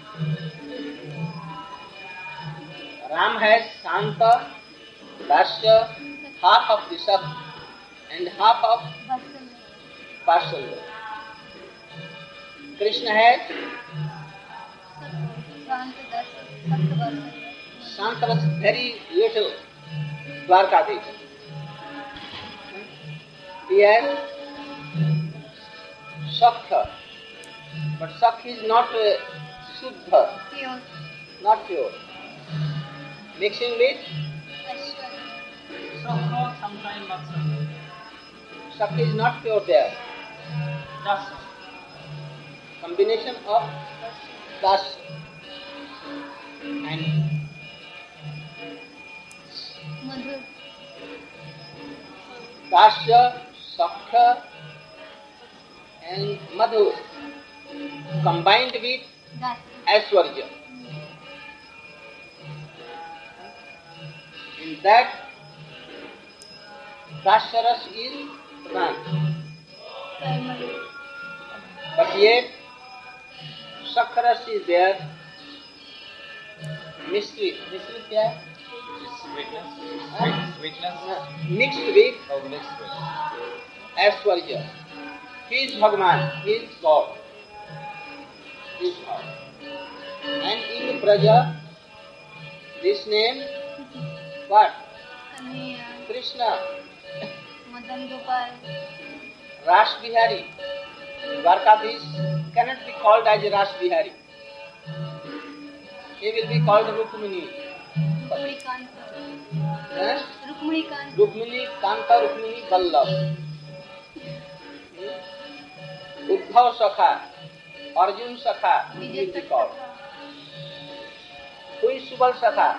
Ram has Santa, Dasya, half of the Sat and half of Vatsala. Krishna has Santaras very little, Dwarkadish. He has Sakha, but Sakha is not Shuddha, not pure. Mixing with Shakti is not pure there. Dasya. Combination of Dasya and Madhur. Dasya, Sakha and Madhu combined with That. Aishwarya. In that, Dasyaras is Pradhan. Primary. But yet, Sakharas is there. Mystery. Mystery क्या है? Sweetness. Huh? Sweetness. Mixed with Oh, mixed with. Aishwarya. He is Bhagavan. He is God. He is God. And in Braja, this name, what? Kanhaiya. Krishna, Madan Gopal. Ras Bihari. Dwarkadhish cannot be called as Ras Bihari. He will be called Rukmini. Rukmini Kanta. Huh? Rukmini Kanta. Rukmini Kanta, Rukmini Vallabh. Uddhav Sakha, Arjun Sakha, he will be called. Who is Subal Sakha?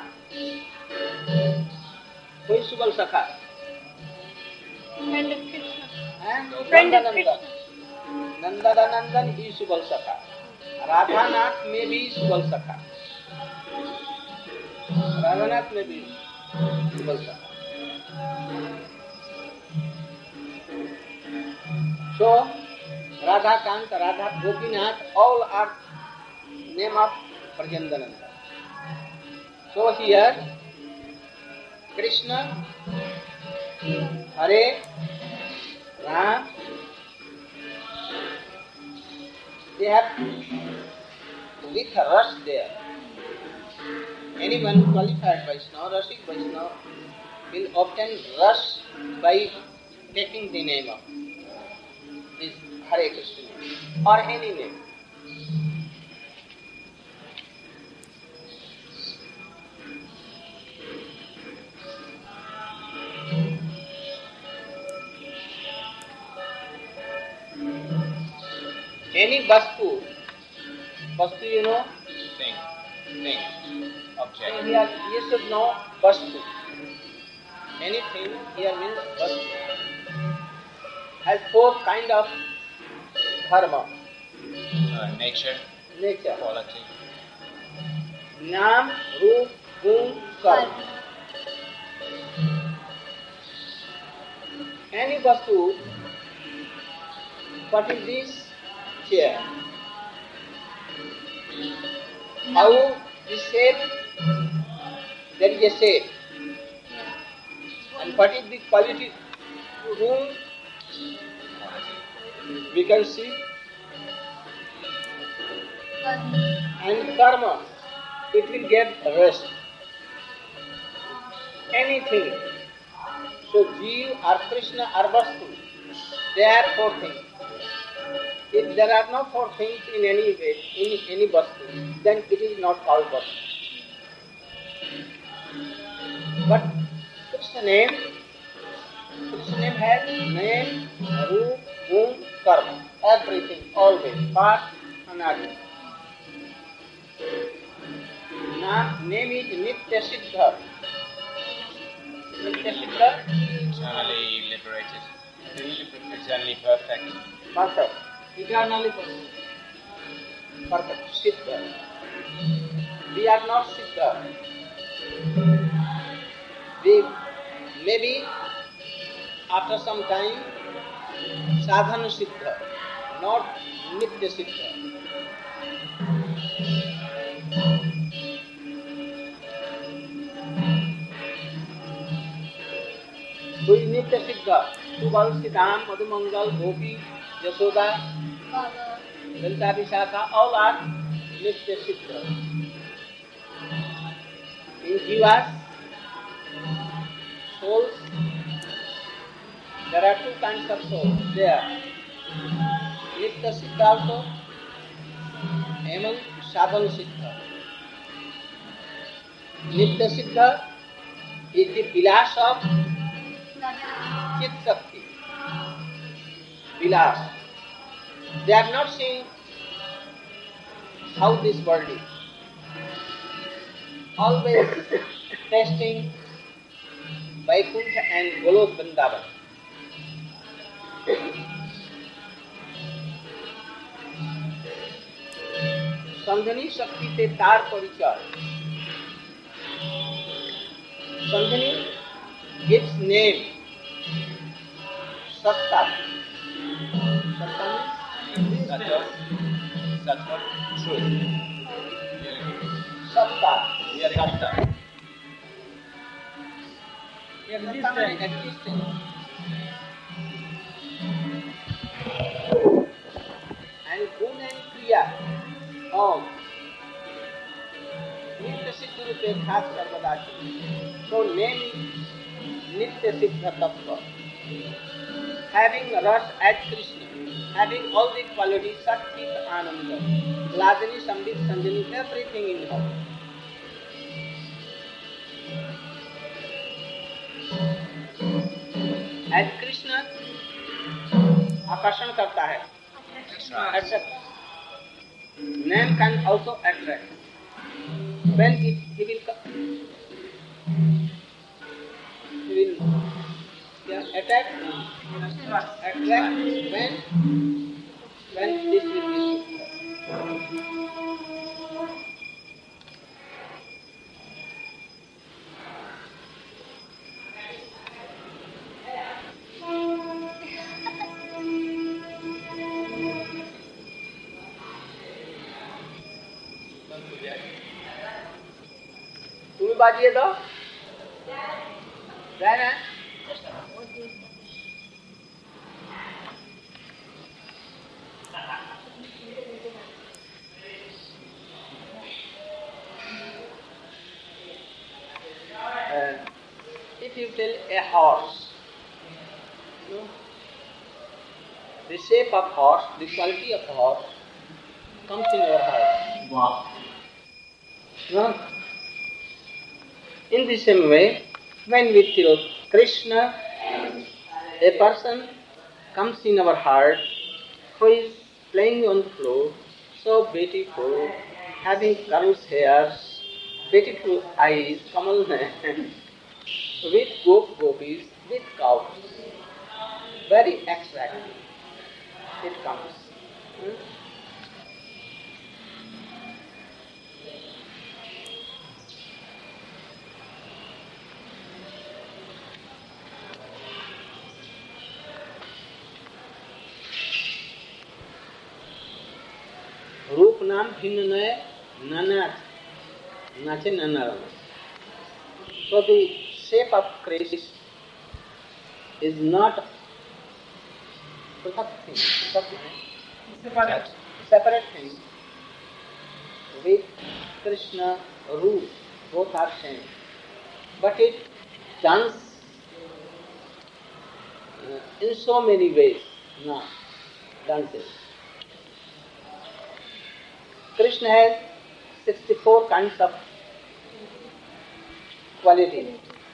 Who is Subal Sakha? Friend of Krishna. Huh? Friend of Nandanandan. Nandanandan is Subal Sakha. Radhanath may be Subal Sakha. Radhanath may be Subal Sakha. So, Radha Kant, Radha Gopinath, all are name of Prajandananda. So here, Krishna, Hare, Ram, they have with rush there. Anyone qualified Vaishnava, Rasik Vaishnava will obtain rush by taking the name of this Hare Krishna name or any name. Any vastu you know, Thing. Object. here you should know vastu. Anything here means vastu. Has four kind of dharma. Nature. Nature. Quality. Naam, Roop, Gun, Karma. Any vastu, what is this? Chair. How is shape? There is a shape. And what is the quality? Room, we can see. And karma, it will get rest. Anything. So Jeev or Krishna or Vastu, they are four things. If there are no four things in any way, in any Vastu, then it is not called Vastu. But Krishna name has name, roop, gun, karma, everything, always, past and agni. Name is Nitya Siddha. Nitya Siddha, Eternally liberated. Eternally perfect. perfect. Eternally perfect. Siddha. We are not Siddha. We maybe after some time Sadhana Siddha, not Nitya Siddha. Who is Nitya Siddha? Subal, Siddham, Madhumangal, Gopi, Yasoda, Baba. Lalita Vishakha, all are Nitya Siddha. In Jivas, souls, there are two kinds of souls there. Nitya Siddha also, and Sadhana Siddha. Nitya Siddha is the vilas of Chit Shakti. vilas. They have not seen how this world is. Always tasting Vaikuntha and Golok Vrindavan. संधनी शक्ति से तार परिचय. संधनी gives name Satta. Sattva, Sattva, truth. Satta. Satta. Existence. And Gun and Kriya. नित्य सिद्ध रूपे खास सर्वदा. So name is Nitya Siddha Tattva. Having rasa as Krishna, having all the qualities, Satchit Ananda, Ladini, Sambit, Sanjani, everything in her. As Krishna आकर्षण करता है. Attract. Name can also attract. When he will attack, attract when this will be. तुम्हें बाजिए तो जाए ना. If you tell a horse, the shape of horse, the quality of horse comes in your heart. Wow. No? In the same way, when we tell Krishna, a person comes in our heart who is playing on the floor, so beautiful, having curls hairs, beautiful eyes, kamal with gopis, with cows, very attractive. It comes. रूप नाम भिन्न नय नानाथ नाचे नाना. So the shape of Krishna is not separate thing. With Krishna, Roop, both are same. But it dance in so many ways. No, dances. Krishna has 64 kinds of qualities.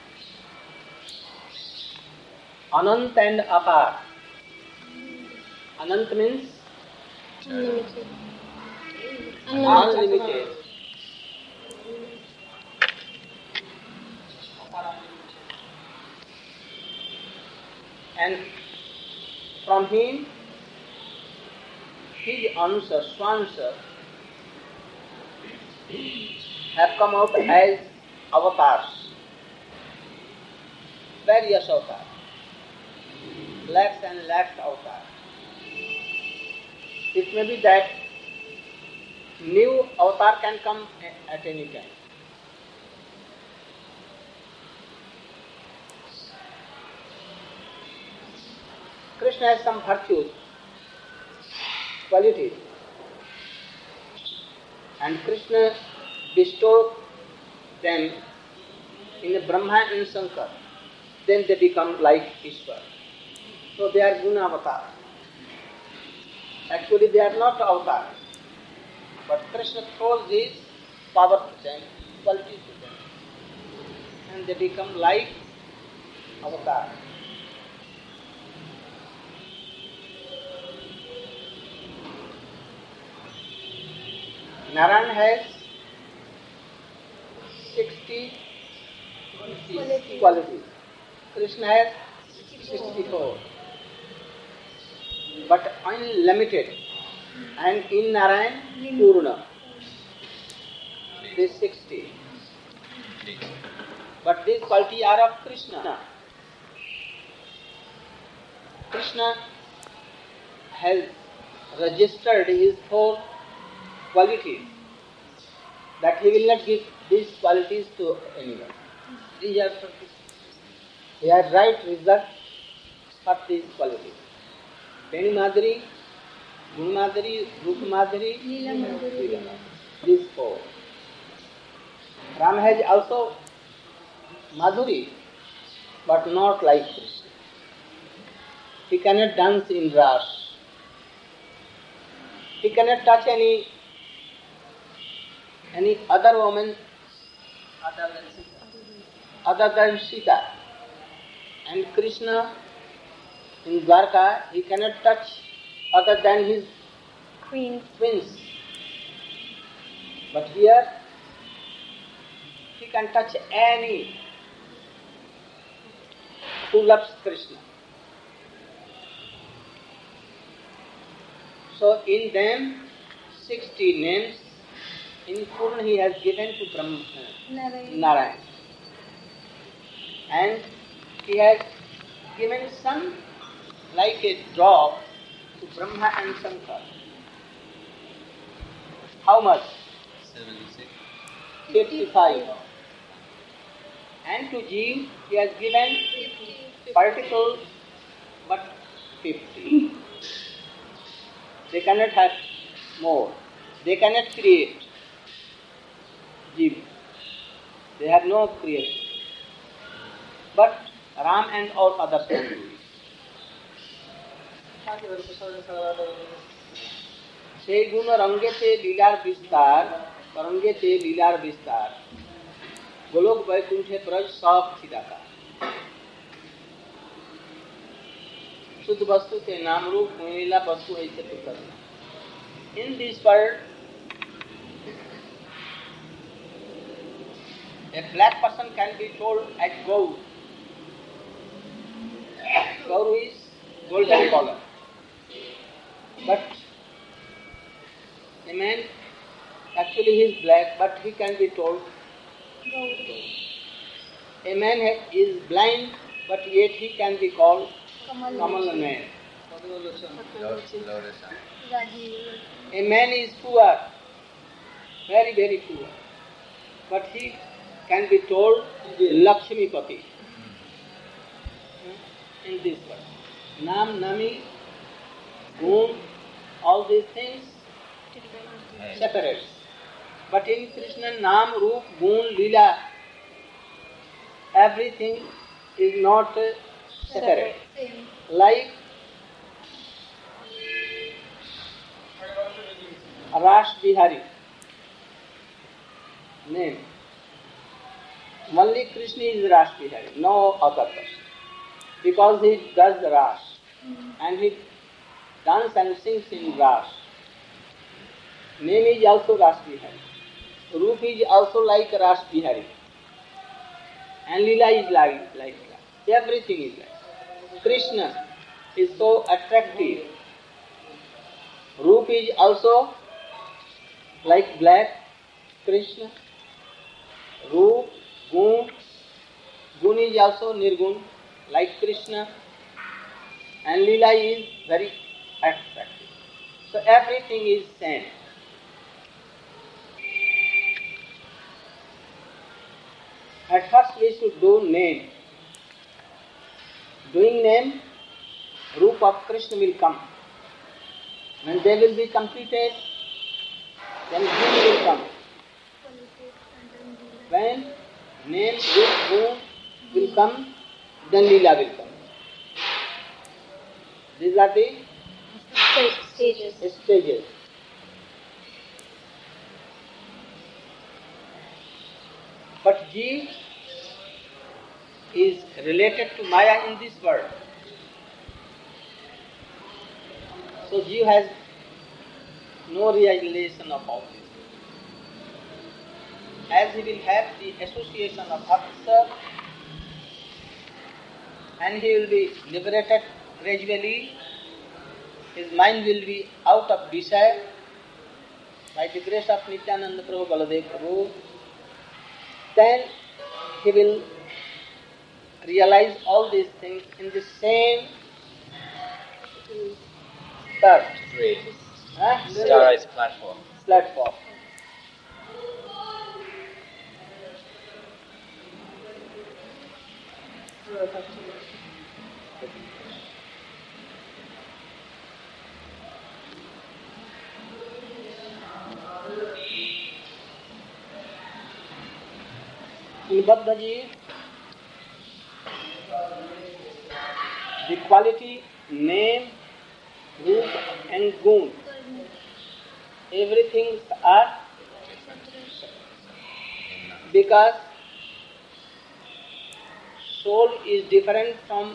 Anant and Apar. Anant means unlimited. And from him, his answer, Swansar, have come out as avatars, various avatars, lakhs and lakhs avatars. It may be that new avatar can come at any time. Krishna has some virtues, qualities, and Krishna bestowed them in the Brahma and Shankar. Then they become like Ishwar. So they are Guna avatar. Actually they are not avatar. But Krishna throws his power to them, qualities to them. And they become like avatar. Narayan has 60 qualities. Krishna has 64. But unlimited. And in Narayan, Purna. This 60. But these qualities are of Krishna. Krishna has registered his 4 qualities, that he will not give these qualities to anyone. He has right reserved for these qualities. Veni Madhuri, Guna Madhuri, Rupa Madhuri, Leela Madhuri. These 4. Ram has also Madhuri, but not like Krishna. He cannot dance in Ras. He cannot touch any other woman other than Sita. And Krishna in Dwarka, he cannot touch other than his twins. But here, he can touch any who loves Krishna. So in them, 60 names, in Purna he has given to Narayan. And he has given some like a drop to Brahma and Shankar. How much? 76. 55. And to Jeev he has given particles but 50. They cannot have more. They cannot create. Jeev. They have no creation. But Ram and all others can do it. সেই গুণ রঙ্গেতে লীলার বিস্তার তরঙ্গেতে লীলার বিস্তার গোলক বৈকুণ্ঠে প্রজ সব চিদাকার शुद्ध वस्तु से नाम रूप लीला वस्तु ऐसे पृथक. In this world, a black person can be told as Gaur. Gaur is golden color. But a man, actually he is black, but he can be told Gaur. A man is blind, but yet he can be called Kamal man. A man is poor, very, very poor, but he can be told Lakshmipati. In this world, Nam, Nami, Gun, all these things separates. But in Krishna, Nam, Roop, Gun, Leela, everything is not separate. Like Ras Bihari name. Only Krishna is Ras Bihari, no other person. Because he does the Ras and he dances and sings in Ras. Name is also Ras Bihari. Roop is also like Ras Bihari. And Leela is like that. Everything is like that. Krishna is so attractive. Roop is also like black Krishna. Roop, Gun. Gun is also Nirgun like Krishna. And Leela is very attractive. So everything is same. At first we should do name. Doing name, Roop of Krishna will come. When they will be completed, then Gun will come. When name, Roop, Gun will come, then Leela will come. These are the stages. But Jeev is related to Maya in this world. So Jeev has no realization of all this. as he will have the association of officer, and he will be liberated gradually, his mind will be out of desire, by the grace of Nityananda Prabhu, Baladev Prabhu, then he will realize all these things in the same start. Star's platform. In Bhattaji, the quality, name, root and gun, everything are because soul is different from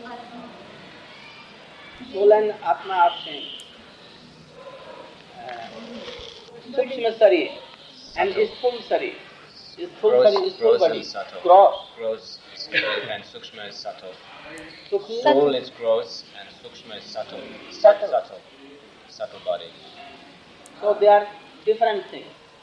soul and Atma are same. Sukshma Sari and Sthul Sari. Sthul body. Gross is big and Sukshma is subtle. Soul is gross and Sukshma is subtle. Subtle body. So they are different things.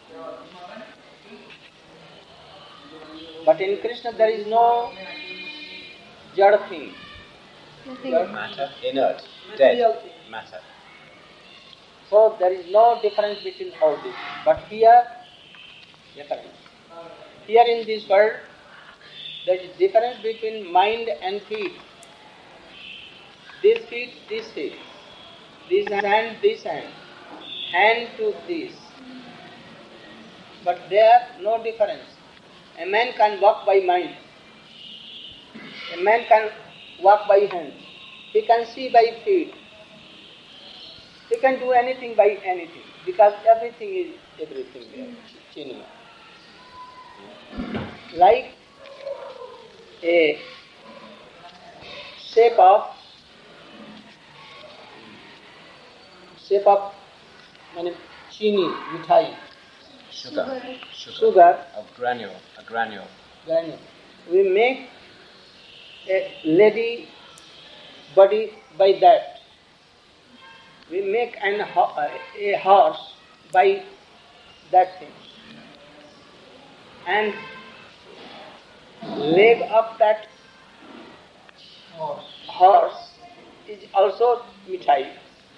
But in Krishna there is no jada thing. Matter, inert, dead matter. So there is no difference between all this. But here, difference. Here in this world, there is difference between mind and feet. This feet, this feet. This hand, hand to this. But there, no difference. A man can walk by mind. A man can walk by hand. He can see by feet. He can do anything by anything. Because everything is everything there. Cinema. Like a shape of chini, mithai. Sugar. A granule. We make a lady body by that. We make a horse by that thing. And leg of that horse is also mithai.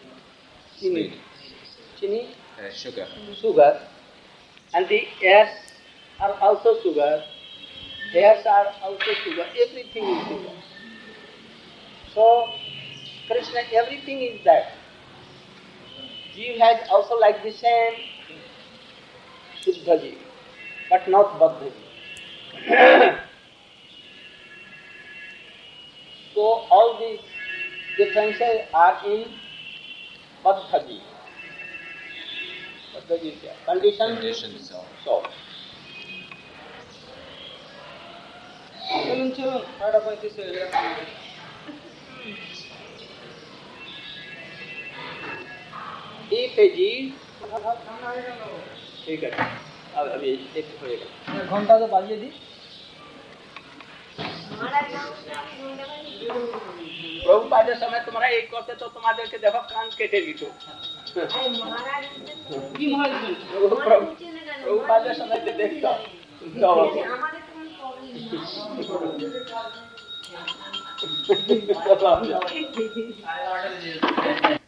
Chini. Sugar. And the ears are also sugar. Hairs are also sugar. Everything is sugar. So, Krishna, everything is that. Jeev has also like the same Shuddha Jeev, but not Baddha Jeev. So, all these differences are in Baddha Jeev. Baddha Jeev is conditioned soul. चलो 8:35 हो गया. If a jeev, ठीक है, अब अभी एक होएगा. घंटा तो बाजिए दी. प्रभुपाद समय तुम्हारा एक करते तो तुम्हारे के देखो कान केटे लिखो. प्रभुपाद समय पे देखो.